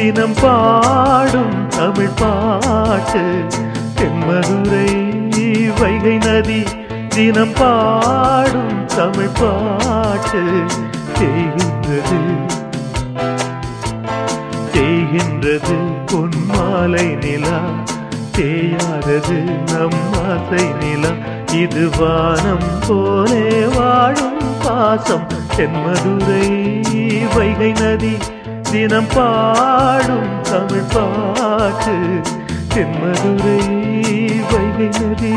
தினம் பாடும் தமிழ் பாட்டு தென்மதுரை வைகை நதி தினம் பாடும் தமிழ் பாட்டு தேய்கின்றது தேய்கின்றது பொன்மாலை நிலா தேயாதது நம் ஆசை நிலா இது வானம் போலே வாழும் பாசம் தென்மதுரை வைகை நதி தினம் பாடும் தமிழ் பாட்டு தென்மதுரை வைகை நதி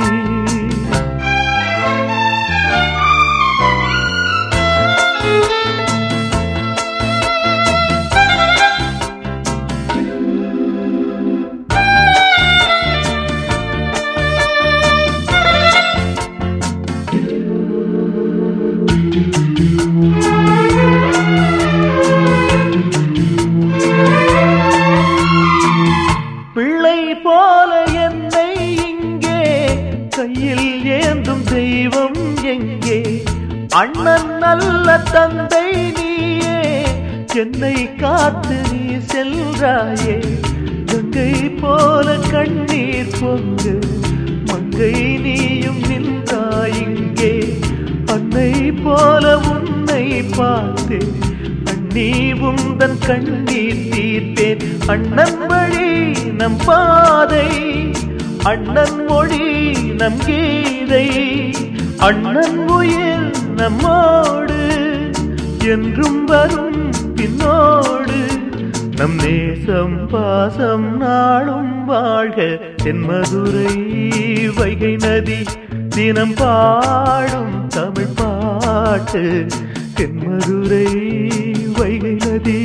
பிள்ளை போல என்னை இங்கே கையில் ஏந்தும் தெய்வம் எங்கே அண்ணன் நல்ல தந்தை நீயே என்னை காத்து நீ செல்றாயே கங்கை போல கண்ணீர் பொங்கு மங்கை நீயும் நின்றாய் இங்கே அன்னை போல உன்னை பார்த்தேன் நீ உந்தன் கண்ணீர் தீர்த்தேன் அண்ணன் வழி நம் பாதை அண்ணன் மொழி நம் கீதை அண்ணன் உயிர் நம்மோடு என்றும் வரும் பின்னோடு நம் நேசம் பாசம் நாளும் வாழ்க தென்மதுரை வைகை நதி தினம் பாடும் தமிழ் பாட்டு தென்மதுரை வைகை நதி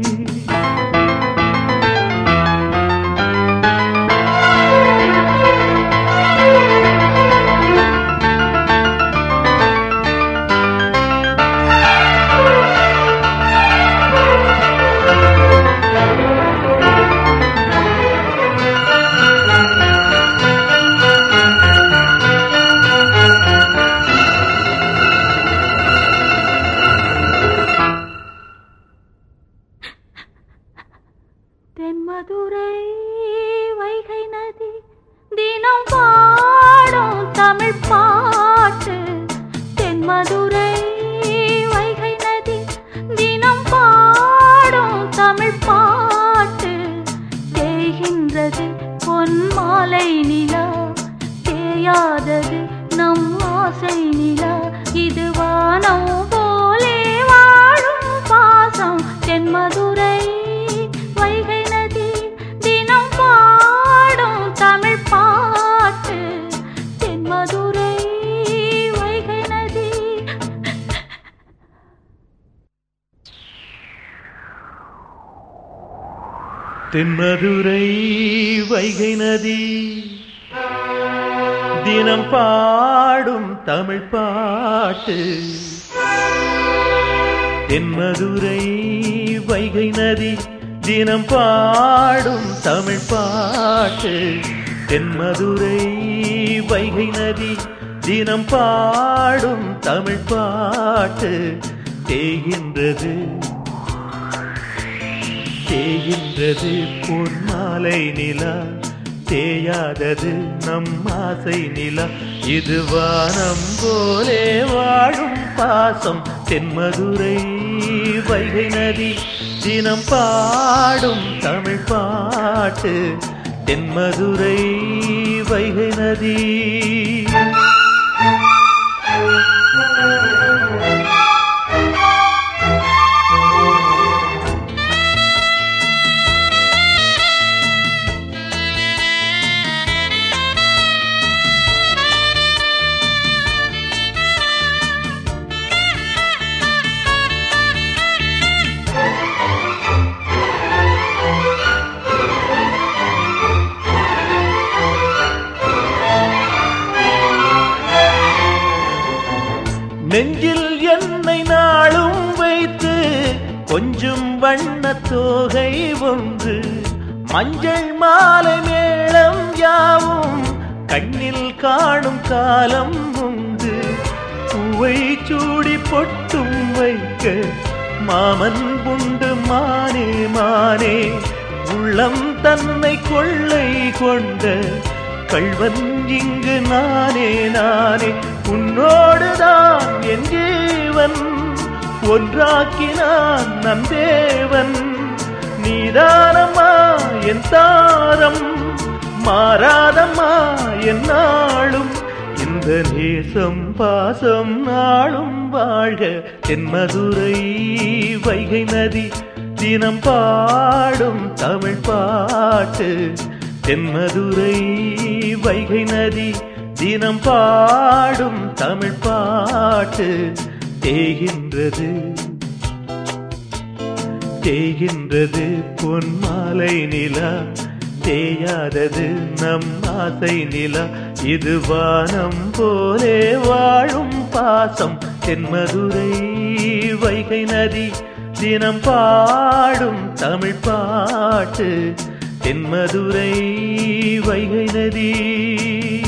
தென்மதுரை வைகை நதி தினம் பாடும் தமிழ் பாட்டு தென்மதுரை வைகை நதி தினம் பாடும் தமிழ் பாட்டு தேய்கின்றது பொன்மாலை நிலா தேயாதது நம் ஆசை நிலா இது வானம் போலே வாழும் பாசம் தென்மதுரை வைகை நதி தினம் பாடும் தமிழ் பாட்டு தென்மதுரை வைகை நதி தென்மதுரை வைகை நதி தினம் பாடும் தமிழ் பாட்டு தென்மதுரை வைகை நதி தினம் பாடும் தமிழ் பாட்டு தென்மதுரை வைகை நதி தினம் பாடும் தமிழ் பாட்டு தேய்கின்றது தேய்கின்றது பொன்மாலை நிலா தேயாதது நம் ஆசை நிலா இது வானம் போலே வாழும் பாசம் தென்மதுரை வைகை நதி தினம் பாடும் தமிழ் பாட்டு தென்மதுரை வைகை நதி நெஞ்சில் என்னை நாளும் வைத்து கொஞ்சம் வண்ண தோகை ஒன்று மஞ்சள் மாலை மேளம் யாவும் கண்ணில் காணும் காலம் உண்டு பூவை சூடி பொட்டும் வைக்க மாமன் உண்டு மானே மானே உள்ளம் தன்னை கொள்ளை கொண்ட கள்வன் இங்கு நானே நானே. உன்னோடுதான் என் ஜீவன் ஒன்றாக்கினான் நந்தேவன். நீதானம்மா என் தாரம் மாறாதம்மா என் நாளும். இந்த நேசம் பாசம் நாளும் வாழ்க. தென்மதுரை வைகை நதி தினம் பாடும் தமிழ் பாட்டு. தென்மதுரை வைகை நதி தினம் பாடும் தமிழ் பாட்டு. தேகின்றது தேகின்றது பொன்மாலை நிலா, தேயாதது நம் ஆசை நிலா. இது வானம் போலே வாழும் பாசம். தென்மதுரை வைகை நதி தினம் பாடும் தமிழ் பாட்டு. தென்மதுரை வைகை நதி.